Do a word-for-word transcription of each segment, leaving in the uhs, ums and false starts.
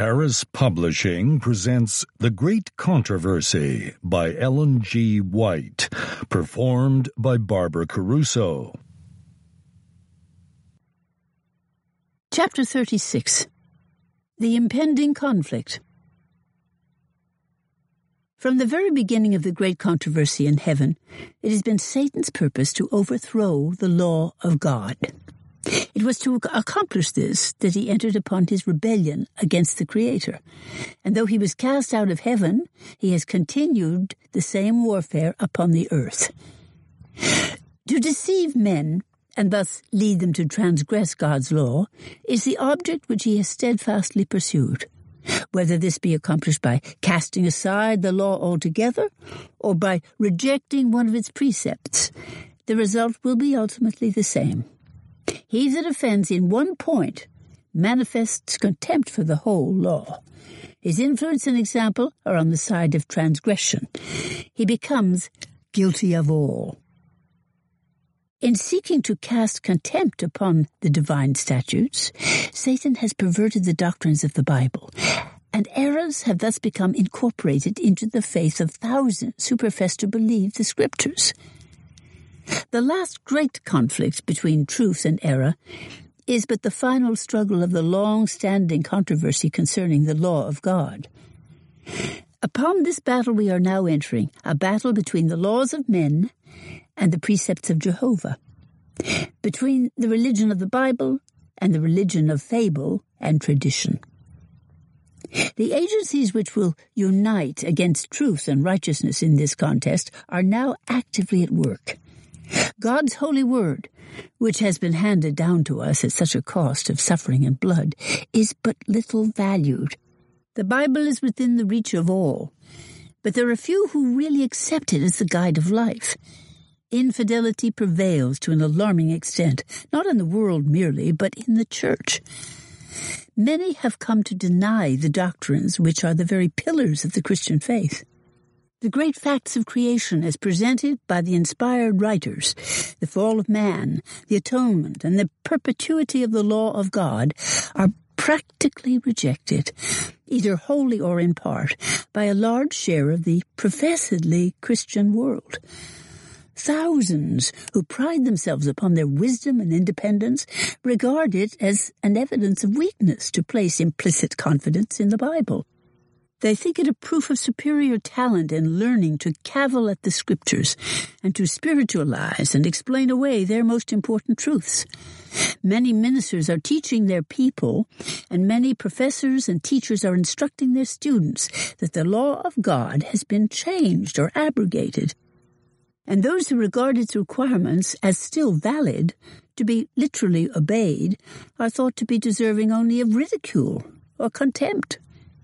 Paris Publishing presents The Great Controversy by Ellen G. White, performed by Barbara Caruso. Chapter thirty-six. The Impending Conflict. From the very beginning of the great controversy in heaven, it has been Satan's purpose to overthrow the law of God. It was to accomplish this that he entered upon his rebellion against the Creator. And though he was cast out of heaven, he has continued the same warfare upon the earth. To deceive men, and thus lead them to transgress God's law, is the object which he has steadfastly pursued. Whether this be accomplished by casting aside the law altogether, or by rejecting one of its precepts, the result will be ultimately the same. He that offends in one point manifests contempt for the whole law. His influence and example are on the side of transgression. He becomes guilty of all. In seeking to cast contempt upon the divine statutes, Satan has perverted the doctrines of the Bible, and errors have thus become incorporated into the faith of thousands who profess to believe the Scriptures. The last great conflict between truth and error is but the final struggle of the long-standing controversy concerning the law of God. Upon this battle we are now entering, a battle between the laws of men and the precepts of Jehovah, between the religion of the Bible and the religion of fable and tradition. The agencies which will unite against truth and righteousness in this contest are now actively at work. God's holy word, which has been handed down to us at such a cost of suffering and blood, is but little valued. The Bible is within the reach of all, but there are few who really accept it as the guide of life. Infidelity prevails to an alarming extent, not in the world merely, but in the church. Many have come to deny the doctrines which are the very pillars of the Christian faith. The great facts of creation as presented by the inspired writers, the fall of man, the atonement, and the perpetuity of the law of God are practically rejected, either wholly or in part, by a large share of the professedly Christian world. Thousands who pride themselves upon their wisdom and independence regard it as an evidence of weakness to place implicit confidence in the Bible. They think it a proof of superior talent and learning to cavil at the Scriptures and to spiritualize and explain away their most important truths. Many ministers are teaching their people, and many professors and teachers are instructing their students that the law of God has been changed or abrogated. And those who regard its requirements as still valid, to be literally obeyed, are thought to be deserving only of ridicule or contempt.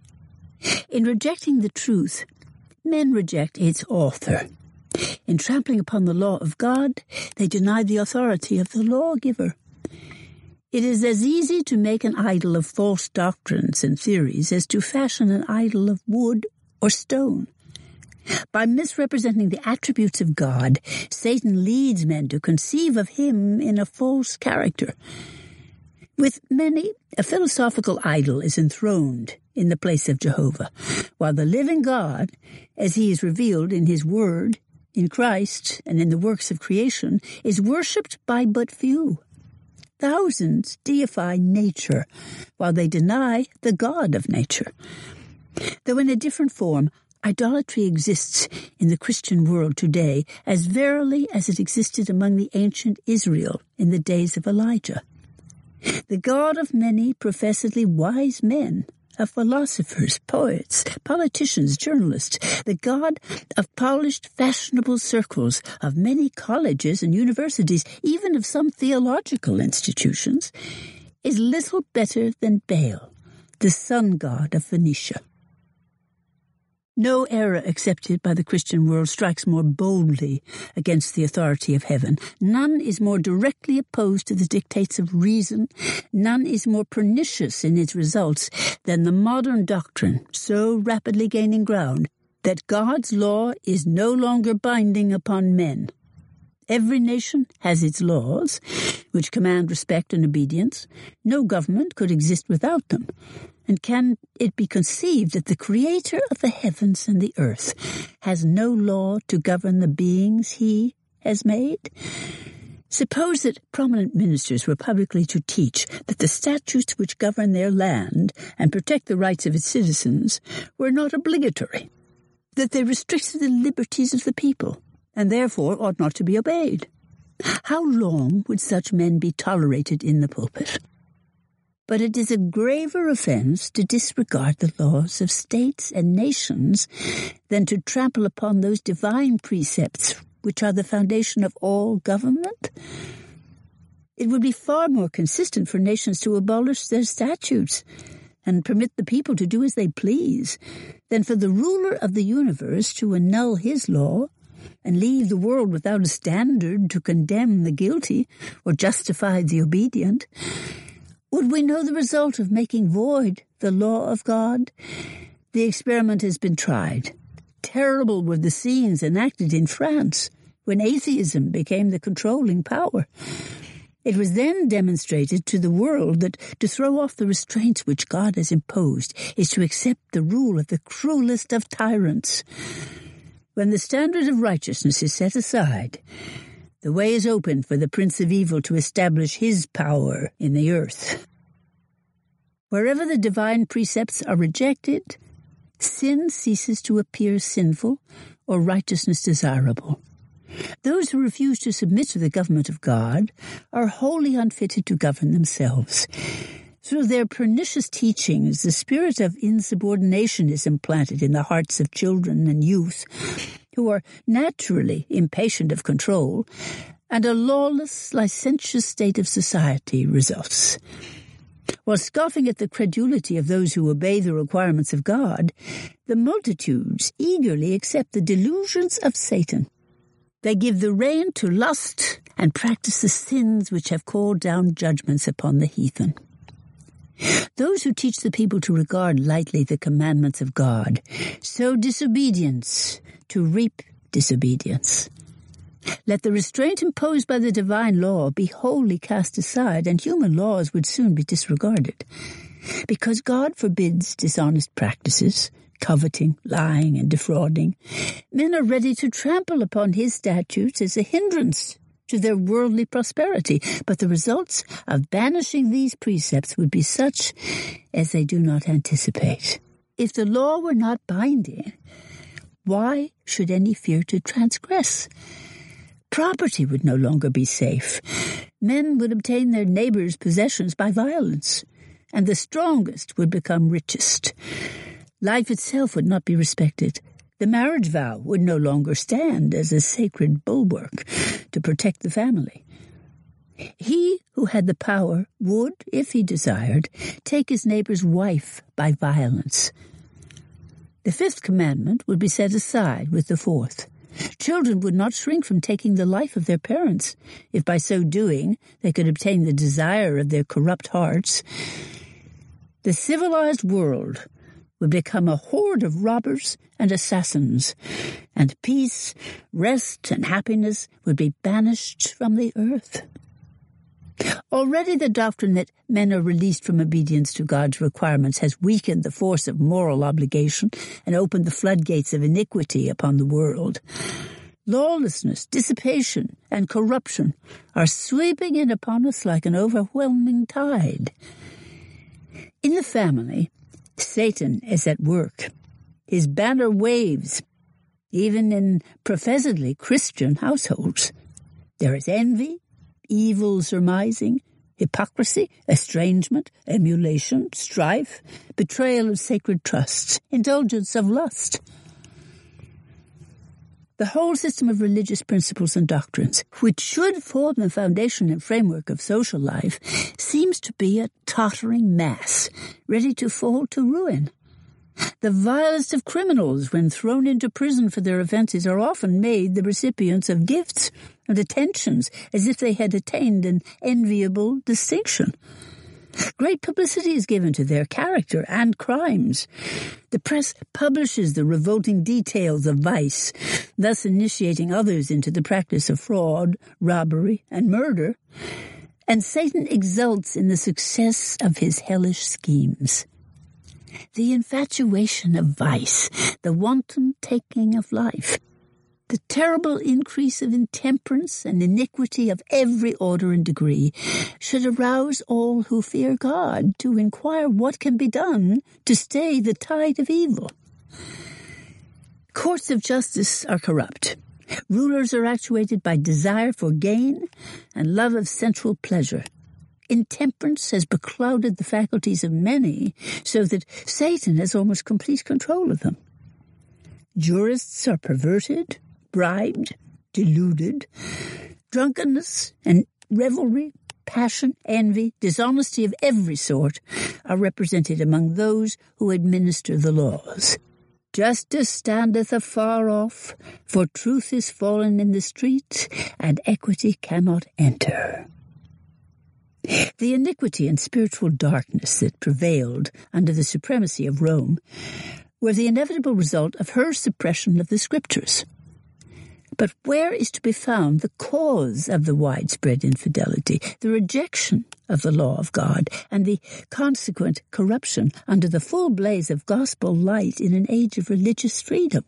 In rejecting the truth, men reject its author. In trampling upon the law of God, they deny the authority of the lawgiver. It is as easy to make an idol of false doctrines and theories as to fashion an idol of wood or stone. By misrepresenting the attributes of God, Satan leads men to conceive of him in a false character. With many, a philosophical idol is enthroned in the place of Jehovah, while the living God, as he is revealed in his word, in Christ, and in the works of creation, is worshipped by but few. Thousands deify nature, while they deny the God of nature. Though in a different form, idolatry exists in the Christian world today as verily as it existed among the ancient Israel in the days of Elijah. The God of many professedly wise men, of philosophers, poets, politicians, journalists, the God of polished, fashionable circles, of many colleges and universities, even of some theological institutions, is little better than Baal, the sun god of Phoenicia. No error accepted by the Christian world strikes more boldly against the authority of heaven. None is more directly opposed to the dictates of reason. None is more pernicious in its results than the modern doctrine, so rapidly gaining ground, that God's law is no longer binding upon men. Every nation has its laws, which command respect and obedience. No government could exist without them. And can it be conceived that the Creator of the heavens and the earth has no law to govern the beings he has made? Suppose that prominent ministers were publicly to teach that the statutes which govern their land and protect the rights of its citizens were not obligatory, that they restricted the liberties of the people, and therefore ought not to be obeyed. How long would such men be tolerated in the pulpit? But it is a graver offense to disregard the laws of states and nations than to trample upon those divine precepts which are the foundation of all government. It would be far more consistent for nations to abolish their statutes and permit the people to do as they please than for the ruler of the universe to annul his law and leave the world without a standard to condemn the guilty or justify the obedient. Would we know the result of making void the law of God? The experiment has been tried. Terrible were the scenes enacted in France when atheism became the controlling power. It was then demonstrated to the world that to throw off the restraints which God has imposed is to accept the rule of the cruelest of tyrants. When the standard of righteousness is set aside, the way is open for the Prince of Evil to establish his power in the earth. Wherever the divine precepts are rejected, sin ceases to appear sinful or righteousness desirable. Those who refuse to submit to the government of God are wholly unfitted to govern themselves. Through their pernicious teachings, the spirit of insubordination is implanted in the hearts of children and youth, who are naturally impatient of control, and a lawless, licentious state of society results. While scoffing at the credulity of those who obey the requirements of God, the multitudes eagerly accept the delusions of Satan. They give the rein to lust and practice the sins which have called down judgments upon the heathen. Those who teach the people to regard lightly the commandments of God sow disobedience to reap disobedience. Let the restraint imposed by the divine law be wholly cast aside, and human laws would soon be disregarded. Because God forbids dishonest practices, coveting, lying, and defrauding, men are ready to trample upon his statutes as a hindrance to their worldly prosperity, but the results of banishing these precepts would be such as they do not anticipate. If the law were not binding, why should any fear to transgress? Property would no longer be safe. Men would obtain their neighbors' possessions by violence, and the strongest would become richest. Life itself would not be respected. The marriage vow would no longer stand as a sacred bulwark to protect the family. He who had the power would, if he desired, take his neighbor's wife by violence. The fifth commandment would be set aside with the fourth. Children would not shrink from taking the life of their parents, if by so doing they could obtain the desire of their corrupt hearts. The civilized world would become a horde of robbers and assassins, and peace, rest, and happiness would be banished from the earth. Already the doctrine that men are released from obedience to God's requirements has weakened the force of moral obligation and opened the floodgates of iniquity upon the world. Lawlessness, dissipation, and corruption are sweeping in upon us like an overwhelming tide. In the family, Satan is at work. His banner waves, even in professedly Christian households. There is envy, evil surmising, hypocrisy, estrangement, emulation, strife, betrayal of sacred trusts, indulgence of lust. The whole system of religious principles and doctrines, which should form the foundation and framework of social life, seems to be a tottering mass, ready to fall to ruin. The vilest of criminals, when thrown into prison for their offenses, are often made the recipients of gifts and attentions, as if they had attained an enviable distinction. Great publicity is given to their character and crimes. The press publishes the revolting details of vice, thus initiating others into the practice of fraud, robbery, and murder. And Satan exults in the success of his hellish schemes. The infatuation of vice, the wanton taking of life, the terrible increase of intemperance and iniquity of every order and degree should arouse all who fear God to inquire what can be done to stay the tide of evil. Courts of justice are corrupt. Rulers are actuated by desire for gain and love of sensual pleasure. Intemperance has beclouded the faculties of many so that Satan has almost complete control of them. Jurists are perverted, bribed, deluded. Drunkenness and revelry, passion, envy, dishonesty of every sort are represented among those who administer the laws. Justice standeth afar off, for truth is fallen in the street, and equity cannot enter. The iniquity and spiritual darkness that prevailed under the supremacy of Rome were the inevitable result of her suppression of the Scriptures. But where is to be found the cause of the widespread infidelity, the rejection of the law of God, and the consequent corruption under the full blaze of gospel light in an age of religious freedom?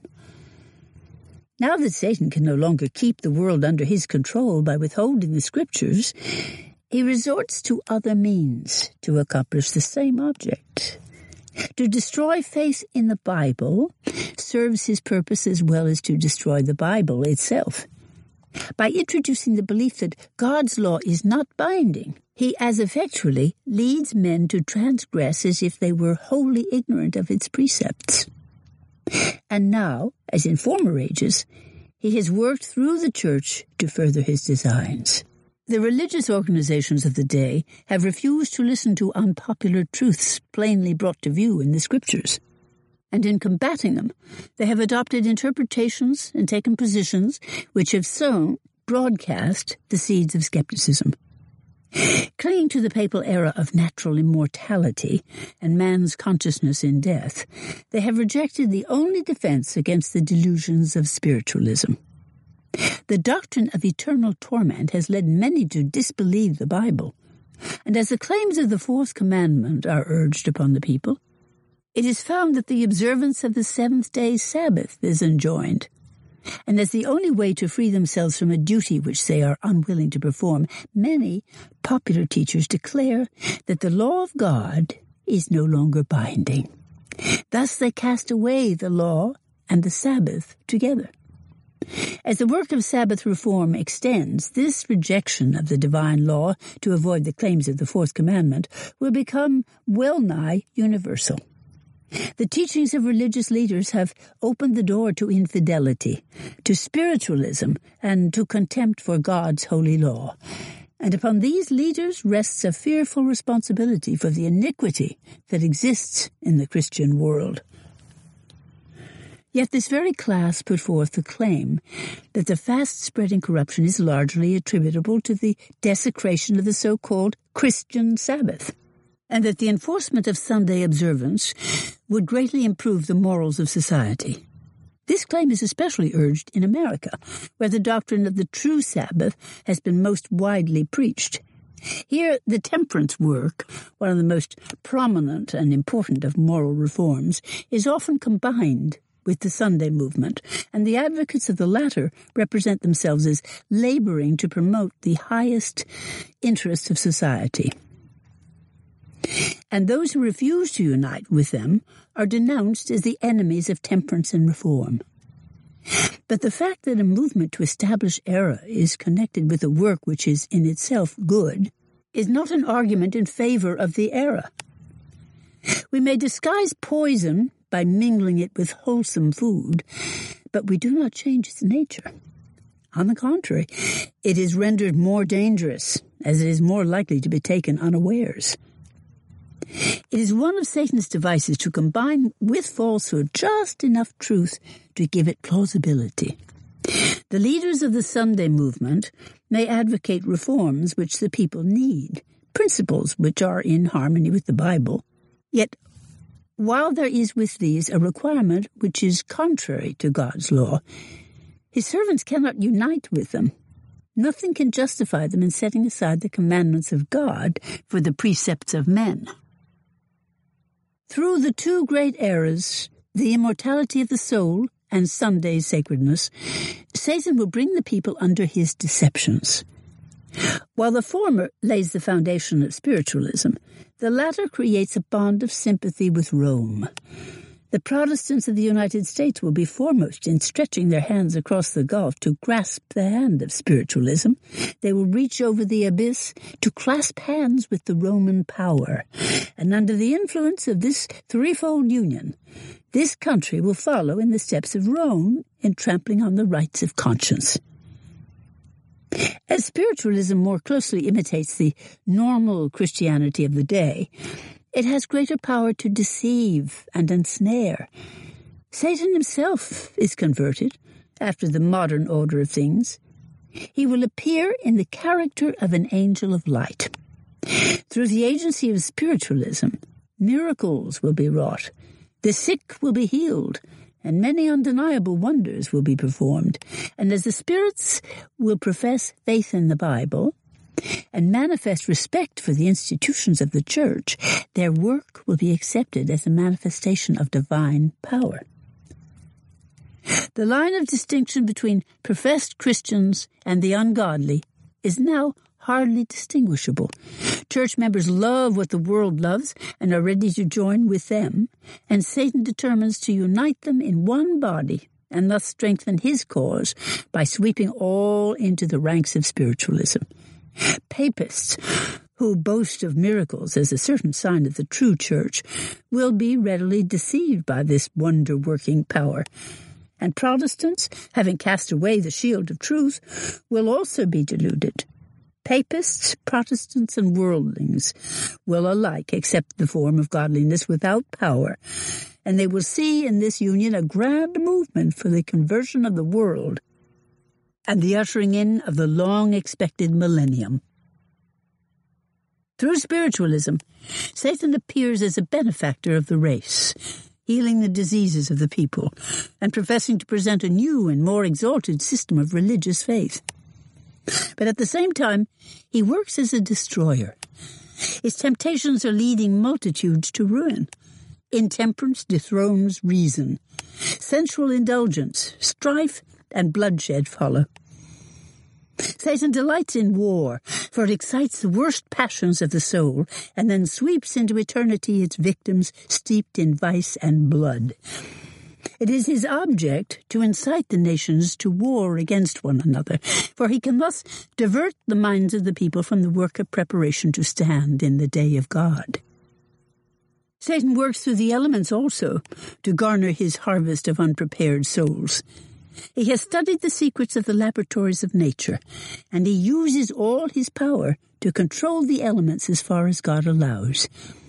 Now that Satan can no longer keep the world under his control by withholding the Scriptures, he resorts to other means to accomplish the same object. To destroy faith in the Bible serves his purpose as well as to destroy the Bible itself. By introducing the belief that God's law is not binding, he as effectually leads men to transgress as if they were wholly ignorant of its precepts. And now, as in former ages, he has worked through the church to further his designs. The religious organizations of the day have refused to listen to unpopular truths plainly brought to view in the Scriptures. And in combating them, they have adopted interpretations and taken positions which have sown, broadcast, the seeds of skepticism. Clinging to the papal era of natural immortality and man's consciousness in death, they have rejected the only defense against the delusions of spiritualism. The doctrine of eternal torment has led many to disbelieve the Bible, and as the claims of the fourth commandment are urged upon the people, it is found that the observance of the seventh-day Sabbath is enjoined, and as the only way to free themselves from a duty which they are unwilling to perform, many popular teachers declare that the law of God is no longer binding. Thus they cast away the law and the Sabbath together. As the work of Sabbath reform extends, this rejection of the divine law to avoid the claims of the fourth commandment will become well-nigh universal. The teachings of religious leaders have opened the door to infidelity, to spiritualism, and to contempt for God's holy law. And upon these leaders rests a fearful responsibility for the iniquity that exists in the Christian world. Yet this very class put forth the claim that the fast-spreading corruption is largely attributable to the desecration of the so-called Christian Sabbath, and that the enforcement of Sunday observance would greatly improve the morals of society. This claim is especially urged in America, where the doctrine of the true Sabbath has been most widely preached. Here, the temperance work, one of the most prominent and important of moral reforms, is often combined with the Sunday movement, and the advocates of the latter represent themselves as laboring to promote the highest interests of society. And those who refuse to unite with them are denounced as the enemies of temperance and reform. But the fact that a movement to establish error is connected with a work which is in itself good is not an argument in favor of the error. We may disguise poison by mingling it with wholesome food, but we do not change its nature. On the contrary, it is rendered more dangerous, as it is more likely to be taken unawares. It is one of Satan's devices to combine with falsehood just enough truth to give it plausibility. The leaders of the Sunday movement may advocate reforms which the people need, principles which are in harmony with the Bible. Yet, while there is with these a requirement which is contrary to God's law, his servants cannot unite with them. Nothing can justify them in setting aside the commandments of God for the precepts of men. Through the two great errors, the immortality of the soul and Sunday's sacredness, Satan will bring the people under his deceptions. While the former lays the foundation of spiritualism, the latter creates a bond of sympathy with Rome. The Protestants of the United States will be foremost in stretching their hands across the gulf to grasp the hand of spiritualism. They will reach over the abyss to clasp hands with the Roman power. And under the influence of this threefold union, this country will follow in the steps of Rome in trampling on the rights of conscience. As spiritualism more closely imitates the normal Christianity of the day, it has greater power to deceive and ensnare. Satan himself is converted after the modern order of things. He will appear in the character of an angel of light. Through the agency of spiritualism, miracles will be wrought, the sick will be healed, and many undeniable wonders will be performed. And as the spirits will profess faith in the Bible and manifest respect for the institutions of the Church, their work will be accepted as a manifestation of divine power. The line of distinction between professed Christians and the ungodly is now hardly distinguishable. Church members love what the world loves and are ready to join with them, and Satan determines to unite them in one body and thus strengthen his cause by sweeping all into the ranks of spiritualism. Papists, who boast of miracles as a certain sign of the true church, will be readily deceived by this wonder-working power. And Protestants, having cast away the shield of truth, will also be deluded. Papists, Protestants, and worldlings will alike accept the form of godliness without power, and they will see in this union a grand movement for the conversion of the world and the ushering in of the long-expected millennium. Through spiritualism, Satan appears as a benefactor of the race, healing the diseases of the people, and professing to present a new and more exalted system of religious faith. But at the same time, he works as a destroyer. His temptations are leading multitudes to ruin. Intemperance dethrones reason. Sensual indulgence, strife, and bloodshed follow. Satan delights in war, for it excites the worst passions of the soul, and then sweeps into eternity its victims steeped in vice and blood. It is his object to incite the nations to war against one another, for he can thus divert the minds of the people from the work of preparation to stand in the day of God. Satan works through the elements also to garner his harvest of unprepared souls. He has studied the secrets of the laboratories of nature, and he uses all his power to control the elements as far as God allows.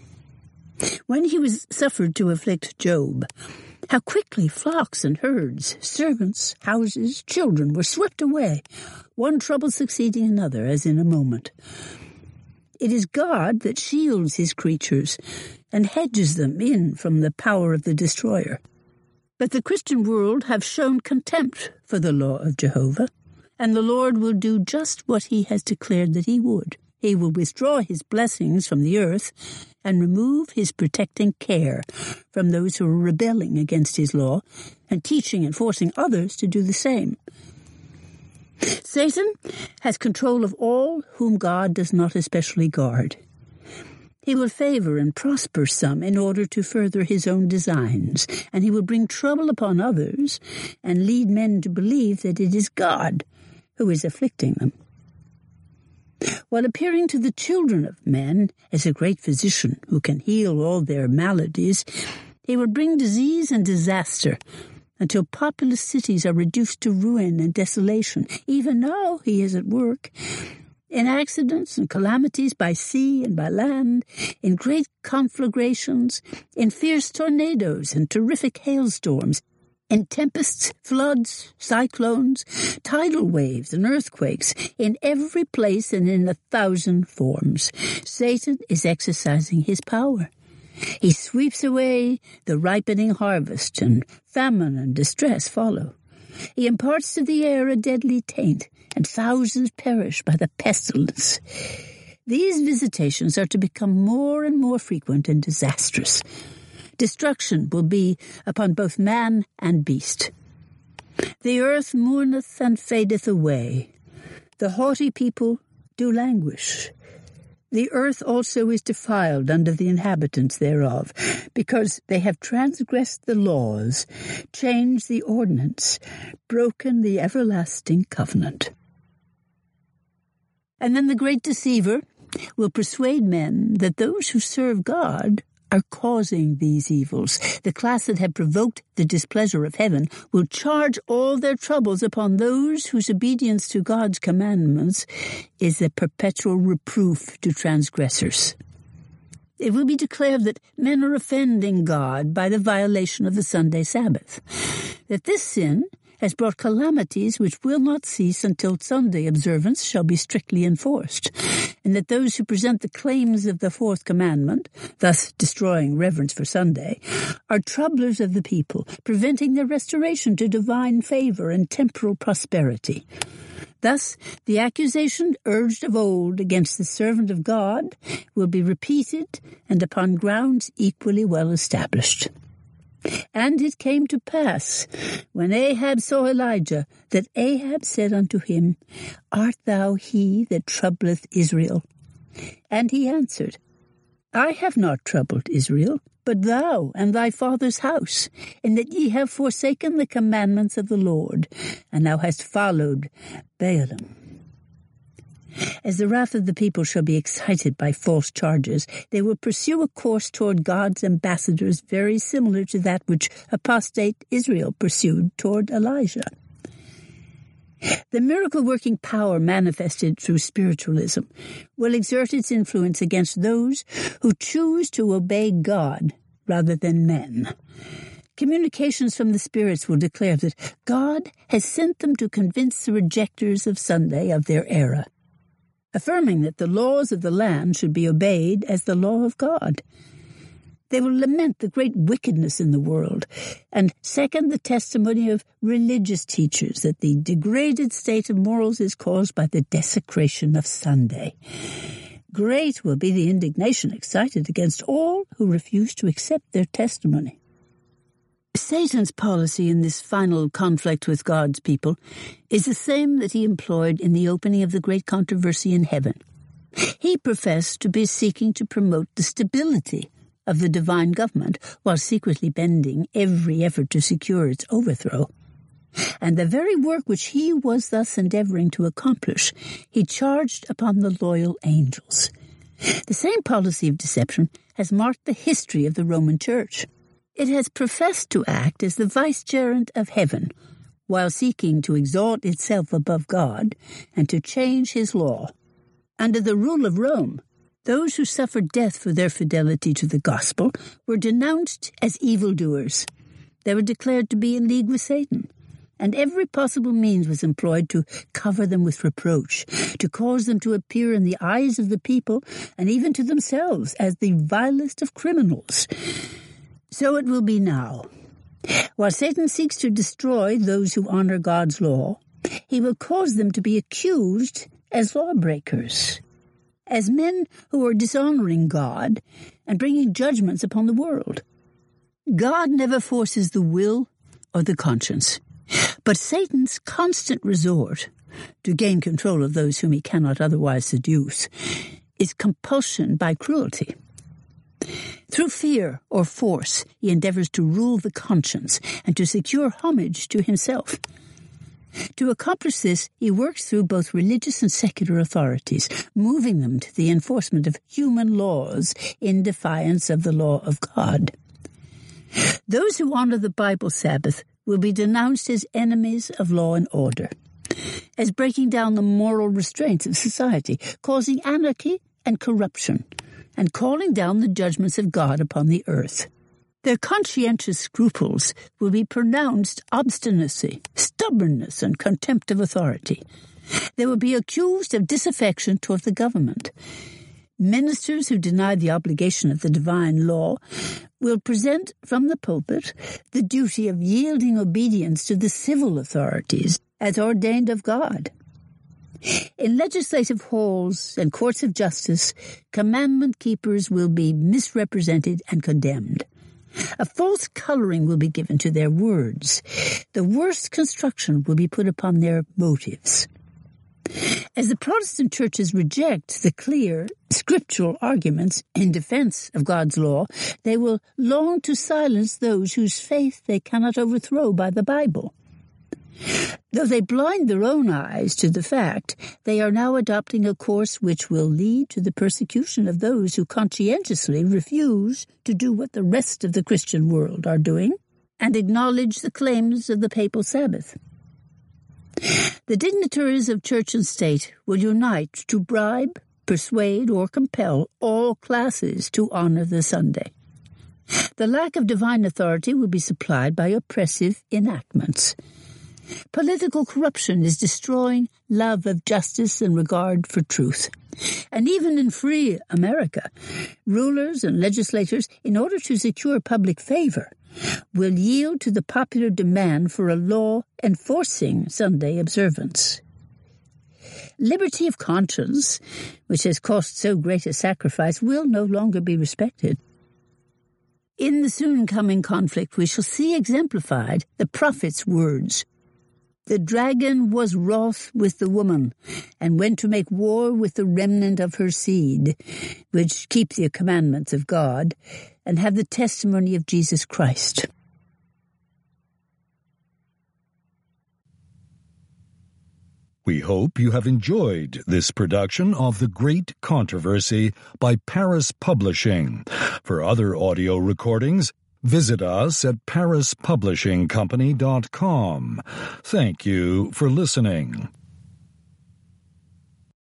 When he was suffered to afflict Job, how quickly flocks and herds, servants, houses, children were swept away, one trouble succeeding another as in a moment. It is God that shields his creatures and hedges them in from the power of the destroyer. But the Christian world have shown contempt for the law of Jehovah, and the Lord will do just what he has declared that he would. He will withdraw his blessings from the earth and remove his protecting care from those who are rebelling against his law and teaching and forcing others to do the same. Satan has control of all whom God does not especially guard. He will favor and prosper some in order to further his own designs, and he will bring trouble upon others and lead men to believe that it is God who is afflicting them. While appearing to the children of men as a great physician who can heal all their maladies, he will bring disease and disaster until populous cities are reduced to ruin and desolation. Even now he is at work in accidents and calamities by sea and by land, in great conflagrations, in fierce tornadoes and terrific hailstorms, in tempests, floods, cyclones, tidal waves, and earthquakes, in every place and in a thousand forms. Satan is exercising his power. He sweeps away the ripening harvest, and famine and distress follow. He imparts to the air a deadly taint, and thousands perish by the pestilence. These visitations are to become more and more frequent and disastrous. Destruction will be upon both man and beast. The earth mourneth and fadeth away. The haughty people do languish. The earth also is defiled under the inhabitants thereof, because they have transgressed the laws, changed the ordinance, broken the everlasting covenant. And then the great deceiver will persuade men that those who serve God are causing these evils. The class that have provoked the displeasure of heaven will charge all their troubles upon those whose obedience to God's commandments is a perpetual reproof to transgressors. It will be declared that men are offending God by the violation of the Sunday Sabbath, that this sin has brought calamities which will not cease until Sunday observance shall be strictly enforced, and that those who present the claims of the fourth commandment, thus destroying reverence for Sunday, are troublers of the people, preventing their restoration to divine favor and temporal prosperity. Thus, the accusation urged of old against the servant of God will be repeated and upon grounds equally well established. And it came to pass, when Ahab saw Elijah, that Ahab said unto him, Art thou he that troubleth Israel? And he answered, I have not troubled Israel, but thou and thy father's house, in that ye have forsaken the commandments of the Lord, and thou hast followed Baalim. As the wrath of the people shall be excited by false charges, they will pursue a course toward God's ambassadors very similar to that which apostate Israel pursued toward Elijah. The miracle-working power manifested through spiritualism will exert its influence against those who choose to obey God rather than men. Communications from the spirits will declare that God has sent them to convince the rejectors of Sunday of their error, affirming that the laws of the land should be obeyed as the law of God. They will lament the great wickedness in the world and second the testimony of religious teachers that the degraded state of morals is caused by the desecration of Sunday. Great will be the indignation excited against all who refuse to accept their testimony. Satan's policy in this final conflict with God's people is the same that he employed in the opening of the great controversy in heaven. He professed to be seeking to promote the stability of the divine government while secretly bending every effort to secure its overthrow. And the very work which he was thus endeavoring to accomplish, he charged upon the loyal angels. The same policy of deception has marked the history of the Roman Church. It has professed to act as the vicegerent of heaven, while seeking to exalt itself above God and to change his law. Under the rule of Rome, those who suffered death for their fidelity to the gospel were denounced as evildoers. They were declared to be in league with Satan, and every possible means was employed to cover them with reproach, to cause them to appear in the eyes of the people and even to themselves as the vilest of criminals. So it will be now. While Satan seeks to destroy those who honor God's law, he will cause them to be accused as lawbreakers, as men who are dishonoring God and bringing judgments upon the world. God never forces the will or the conscience, but Satan's constant resort to gain control of those whom he cannot otherwise seduce is compulsion by cruelty. Through fear or force, he endeavors to rule the conscience and to secure homage to himself. To accomplish this, he works through both religious and secular authorities, moving them to the enforcement of human laws in defiance of the law of God. Those who honor the Bible Sabbath will be denounced as enemies of law and order, as breaking down the moral restraints of society, causing anarchy and corruption, and calling down the judgments of God upon the earth. Their conscientious scruples will be pronounced obstinacy, stubbornness, and contempt of authority. They will be accused of disaffection toward the government. Ministers who deny the obligation of the divine law will present from the pulpit the duty of yielding obedience to the civil authorities as ordained of God. In legislative halls and courts of justice, commandment keepers will be misrepresented and condemned. A false coloring will be given to their words. The worst construction will be put upon their motives. As the Protestant churches reject the clear scriptural arguments in defense of God's law, they will long to silence those whose faith they cannot overthrow by the Bible. Though they blind their own eyes to the fact, they are now adopting a course which will lead to the persecution of those who conscientiously refuse to do what the rest of the Christian world are doing and acknowledge the claims of the papal Sabbath. The dignitaries of church and state will unite to bribe, persuade, or compel all classes to honor the Sunday. The lack of divine authority will be supplied by oppressive enactments. Political corruption is destroying love of justice and regard for truth. And even in free America, rulers and legislators, in order to secure public favor, will yield to the popular demand for a law enforcing Sunday observance. Liberty of conscience, which has cost so great a sacrifice, will no longer be respected. In the soon coming conflict, we shall see exemplified the prophet's words. The dragon was wroth with the woman, and went to make war with the remnant of her seed, which keep the commandments of God, and have the testimony of Jesus Christ. We hope you have enjoyed this production of The Great Controversy by Paris Publishing. For other audio recordings, visit us at paris publishing company dot com. Thank you for listening.